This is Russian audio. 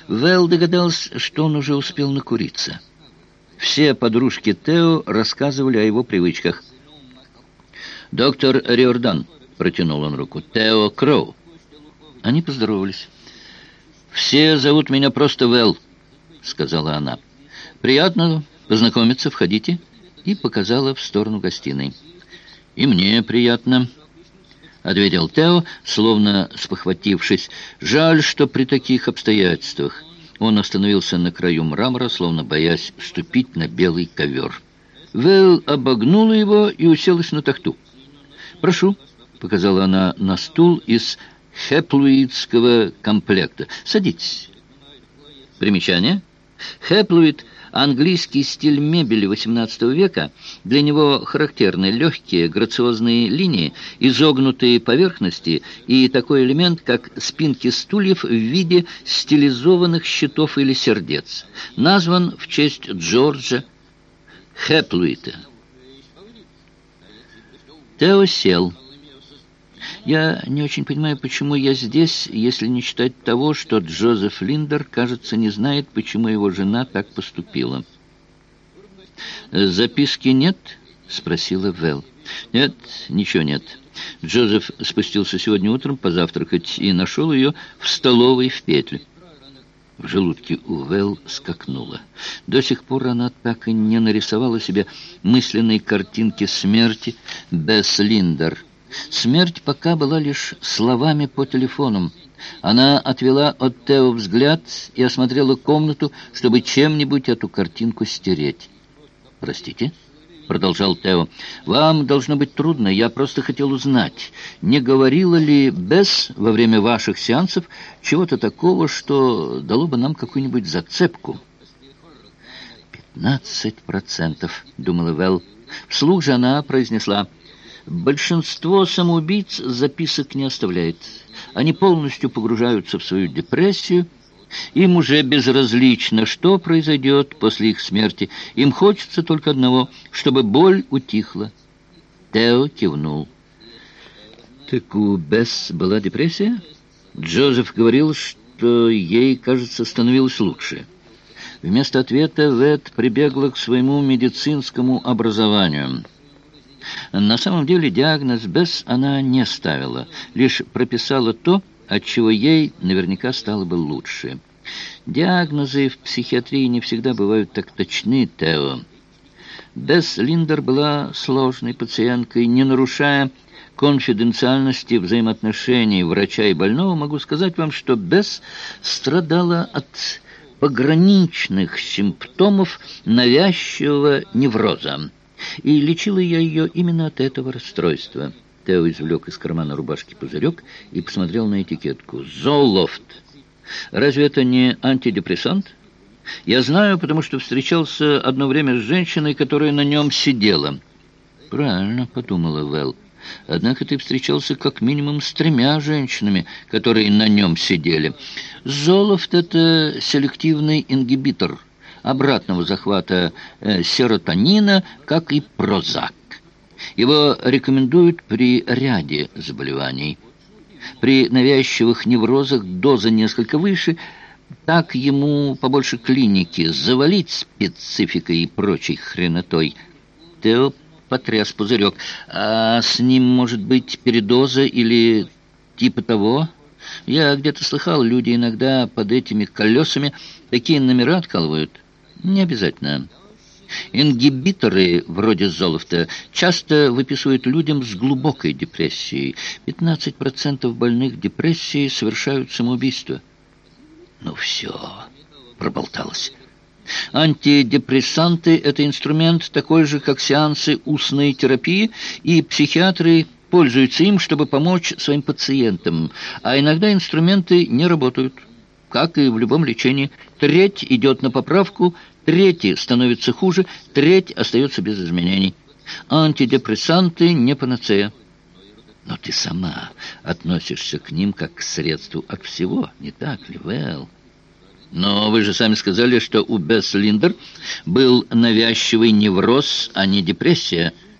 Вэл догадался, что он уже успел накуриться. Все подружки Тео рассказывали о его привычках. «Доктор Риордан», — протянул он руку, — «Тео Кроу». Они поздоровались. «Все зовут меня просто Вэл», — сказала она. «Приятно познакомиться, входите», и показала в сторону гостиной. «И мне приятно», — ответил Тео, словно спохватившись. «Жаль, что при таких обстоятельствах». Он остановился на краю мрамора, словно боясь ступить на белый ковер. Вэл обогнула его и уселась на тахту. «Прошу», — показала она на стул из хеплуидского комплекта. «Садитесь». Примечание. Хеплуид — английский стиль мебели XVIII века. Для него характерны легкие грациозные линии, изогнутые поверхности и такой элемент, как спинки стульев в виде стилизованных щитов или сердец. Назван в честь Джорджа Хеплуида. Тео сел. «Я не очень понимаю, почему я здесь, если не считать того, что Джозеф Линдер, кажется, не знает, почему его жена так поступила». «Записки нет?» — спросила Вэл. «Нет, ничего нет. Джозеф спустился сегодня утром позавтракать и нашел ее в столовой в петле». В желудке у Вэл скакнуло. До сих пор она так и не нарисовала себе мысленной картинки смерти Бесс Линдер. Смерть пока была лишь словами по телефону. Она отвела от Тео взгляд и осмотрела комнату, чтобы чем-нибудь эту картинку стереть. «Простите?» — продолжал Тео. «Вам должно быть трудно. Я просто хотел узнать, не говорила ли Бесс во время ваших сеансов чего-то такого, что дало бы нам какую-нибудь зацепку?» 15%, — думала Вэл. Вслух же она произнесла: «Большинство самоубийц записок не оставляет. Они полностью погружаются в свою депрессию. Им уже безразлично, что произойдет после их смерти. Им хочется только одного, чтобы боль утихла». Тео кивнул. «Так у Бесс была депрессия?» Джозеф говорил, что ей, кажется, становилось лучше. Вместо ответа Вэт прибегла к своему медицинскому образованию. На самом деле диагноз Бесс она не ставила, лишь прописала то, от чего ей наверняка стало бы лучше. Диагнозы в психиатрии не всегда бывают так точны, Тео. Бесс Линдер была сложной пациенткой. Не нарушая конфиденциальности взаимоотношений врача и больного, могу сказать вам, что Бесс страдала от пограничных симптомов навязчивого невроза. И лечила я ее именно от этого расстройства. Тео извлек из кармана рубашки пузырек и посмотрел на этикетку. «Зоолофт. Разве это не антидепрессант? Я знаю, потому что встречался одно время с женщиной, которая на нем сидела». «Правильно», — подумала Вэл. «Однако ты встречался как минимум с 3 женщинами, которые на нем сидели. Зоолофт — это селективный ингибитор обратного захвата серотонина, как и Прозак. Его рекомендуют при ряде заболеваний. При навязчивых неврозах доза несколько выше, так ему побольше клиники завалить спецификой и прочей хренотой». Тео потряс пузырек. «А с ним может быть передоза или типа того? Я где-то слыхал, люди иногда под этими колесами такие номера откалывают». «Не обязательно. Ингибиторы, вроде золофта, часто выписывают людям с глубокой депрессией. 15% больных депрессией совершают самоубийство». «Ну все», — проболталось. «Антидепрессанты — это инструмент такой же, как сеансы устной терапии, и психиатры пользуются им, чтобы помочь своим пациентам. А иногда инструменты не работают. Как и в любом лечении, треть идет на поправку, треть становится хуже, треть остается без изменений. Антидепрессанты не панацея». «Но ты сама относишься к ним как к средству от всего, не так ли, Вэл?» «Но вы же сами сказали, что у Бесс Линдер был навязчивый невроз, а не депрессия».